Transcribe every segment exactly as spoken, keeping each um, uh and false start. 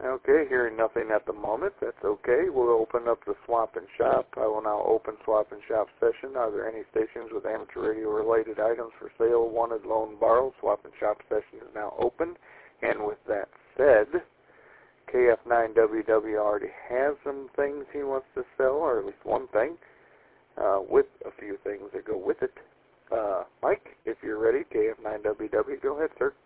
Okay, hearing nothing at the moment. That's okay. We'll open up the Swap and Shop. I will now open Swap and Shop session. Are there any stations with amateur radio-related items for sale, wanted, loan, borrow? Swap and Shop session is now open. And with that said, K F nine W W already has some things he wants to sell, or at least one thing, uh, with a few things that go with it. Uh, Mike, if you're ready, K F nine W W, go ahead, sir.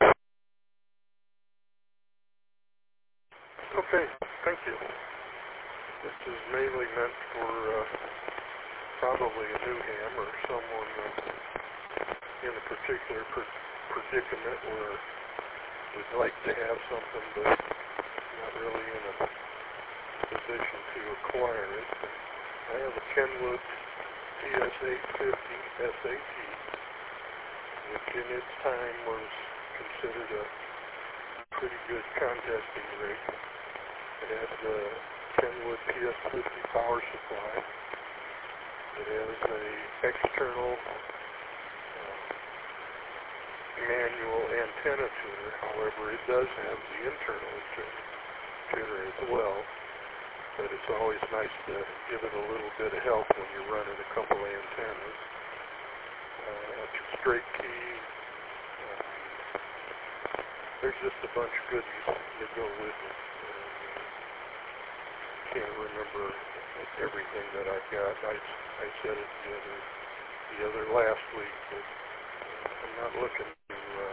Okay, thank you. This is mainly meant for uh, probably a new ham or someone uh, in a particular per- predicament where we'd like to have something but not really in a position to acquire it. I have a Kenwood P S eight fifty S A T, which in its time was considered a pretty good contesting rig. It has the Kenwood P S fifty power supply. It has a external uh, manual antenna tuner. However, it does have the internal tuner as well. But it's always nice to give it a little bit of help when you're running a couple of antennas. Uh, a straight key. Uh, there's just a bunch of goodies that go with it. Can't remember everything that I've got. I, I said it the other, the other last week, but uh, I'm not looking to uh,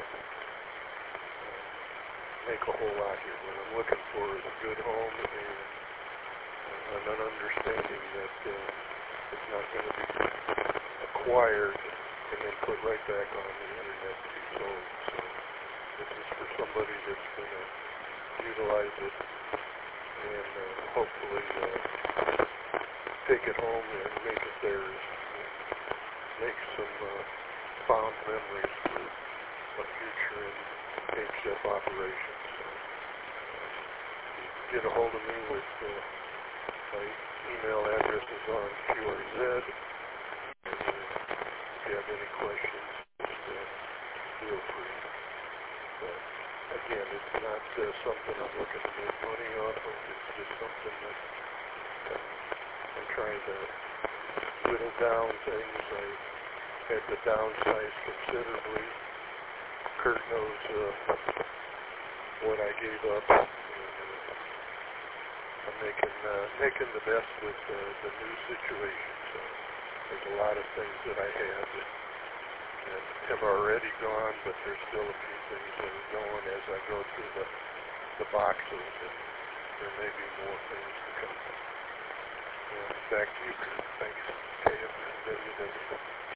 make a whole lot here. What I'm looking for is a good home and, uh, and an understanding that uh, it's not going to be acquired and then put right back on the internet to be sold. So this is for somebody that's going to utilize it and uh, hopefully uh, take it home and make it theirs, make some uh, fond memories for a future in H F operations. So, uh, get a hold of me with uh, my email address is on Q R Z. And, uh, if you have any questions, just uh, feel free. But again, it's not uh, something I'm looking to make money off of. It's just something that uh, I'm trying to whittle down things. I had to downsize considerably. Kurt knows uh, what I gave up. And, uh, I'm making uh, making the best with uh, the new situation. So there's a lot of things that I had that that have already gone, but there's still a few things that are going as I go through the, the boxes, and there may be more things to come. And back to you, Kurt. Thanks. K F nine W W.